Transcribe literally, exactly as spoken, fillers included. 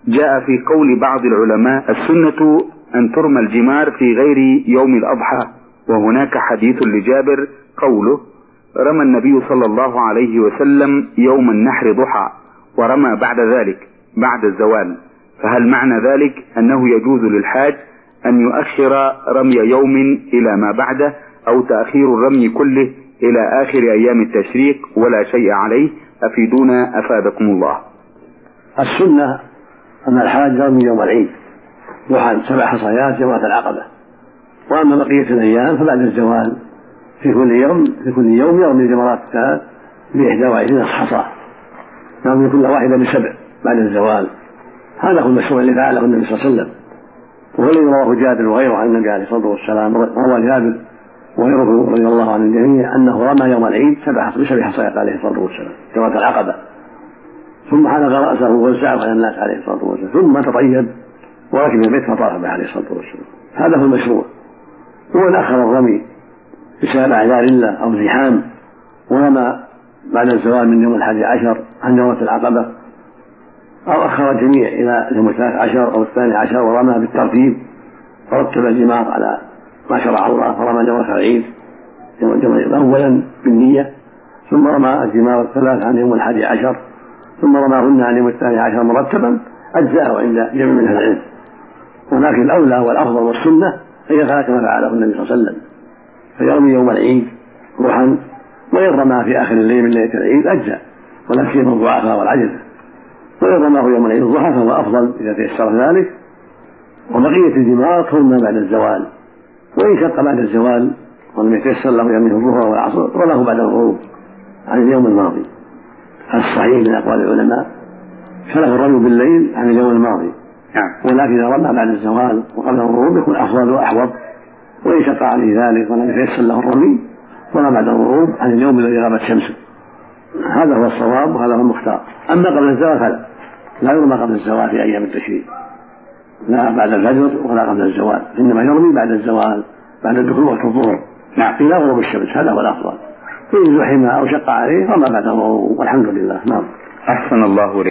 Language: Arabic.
جاء في قول بعض العلماء السنة أن ترمى الجمار في غير يوم الأضحى، وهناك حديث لجابر قوله: رمى النبي صلى الله عليه وسلم يوم النحر ضحى ورمى بعد ذلك بعد الزوال، فهل معنى ذلك أنه يجوز للحاج أن يؤخر رمي يوم إلى ما بعده، أو تأخير الرمي كله إلى آخر أيام التشريق ولا شيء عليه؟ أفيدونا أفادكم الله. السنة أن الحاج يرمي يوم العيد ضحى سبع حصيات جمرة العقبة، وأما بقية الأيام فبعد الزوال في كل يوم في كل يوم يرمي الجمرات الثلاث بإحدى وعشرين حصاة، يرمي كل واحدة بسبع بعد الزوال. هذا هو المشروع اللي فعله النبي صلى الله عليه وسلم، وهو الذي رواه جابر وغيره عن النبي عليه الصلاة والسلام. روى جابر وغيره رضي الله عن الجميع أنه رمى يوم العيد سبع بسبع حصيات عليه الصلاة والسلام جمرة العقبة، ثم حلق رأسه ووزعه على الناس عليه الصلاة والسلام، ثم تطيب وركب البيت فطاف به عليه الصلاة والسلام. هذا هو المشروع. ومن أخر الرمي بسبب أعذار الله أو زحام ورمى بعد الزوال من يوم الحادي عشر عن جمرة العقبة، أو أخر الجميع إلى يوم الثالث عشر أو الثاني عشر ورمى بالترتيب ورتب الجمار على ما شرع الله، فرمى جمرة العيد أولا بالنية، ثم رمى الجمار الثلاث عن يوم الحادي عشر، ثم رماهن عن يوم الثاني عشر مرتبا، أجزاءه عند جميع من أهل العلم. ولكن الأولى والأفضل والسنة أن يفعل كما فعله النبي صلى الله عليه وسلم، فيرمي يوم العيد ضحى، وإن رماه في آخر الليل من ليلة العيد أجزاء، ولا سيما الضعفاء والعجزة. وإن رماه يوم العيد الضحى فهو أفضل إذا تيسر ذلك. وبقية الجمار ترمى بعد الزوال، وإن شق بعد الزوال ولم يتيسر له يرميه الظهر والعصر رماه بعد الغروب عن اليوم الماضي. الصحيح من أقوال العلماء فله الرمي بالليل عن اليوم الماضي، ولكن إذا رمى بعد الزوال وقبل الغروب يكون أفضل وأحوط. وإن شق عليه ذلك ولم يتيسر له الرمي رمى بعد الغروب عن اليوم الذي غابت شمسه. هذا هو الصواب وهذا هو المختار. أما قبل الزوال فلا لا يرمى قبل الزوال في أيام التشريق، لا بعد الفجر ولا قبل الزوال، إنما يرمي بعد الزوال بعد دخول وقت الظهر إلى غروب الشمس. هذا هو الأفضل. فإن زحم أو شق عليه رمى بعد الغروب والحمد لله. نعم. أحسن الله إليك.